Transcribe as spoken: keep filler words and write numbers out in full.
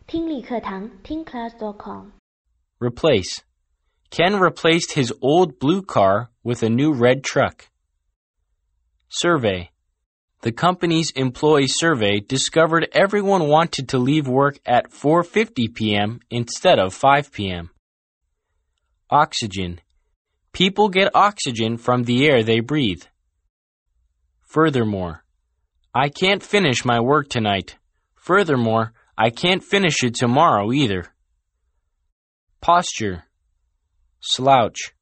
听力课堂听 class dot com。 Replace. Ken replaced his old blue car with a new red truck. Survey. The company's employee survey discovered everyone wanted to leave work at four fifty p.m. instead of five p.m. Oxygen. People get oxygen from the air they breathe. Furthermore. I can't finish my work tonight. Furthermore, I can't finish it tomorrow either. Posture. Slouch.